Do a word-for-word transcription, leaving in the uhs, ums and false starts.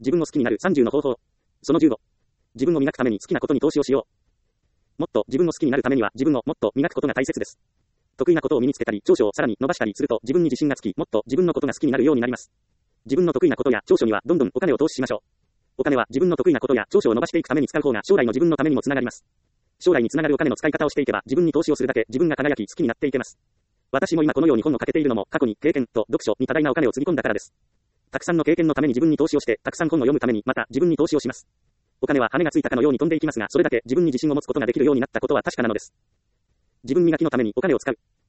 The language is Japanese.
自分を好きになるさんじゅうの方法。そのじゅうご。自分を磨くために好きなことに投資をしよう。もっと自分を好きになるためには自分をもっと磨くことが大切です。得意なことを身につけたり、長所をさらに伸ばしたりすると自分に自信がつき、もっと自分のことが好きになるようになります。自分の得意なことや長所にはどんどんお金を投資しましょう。お金は自分の得意なことや長所を伸ばしていくために使う方が将来の自分のためにもつながります。将来につながるお金の使い方をしていけば自分に投資をするだけ自分が輝き好きになっていけます。私も今このように本を書けているのも過去に経験と読書に多大なお金をつぎ込んだからです。たくさんの経験のために自分に投資をして、たくさん本を読むためにまた自分に投資をします。お金は羽がついたかのように飛んでいきますが、それだけ自分に自信を持つことができるようになったことは確かなのです。自分磨きのためにお金を使う。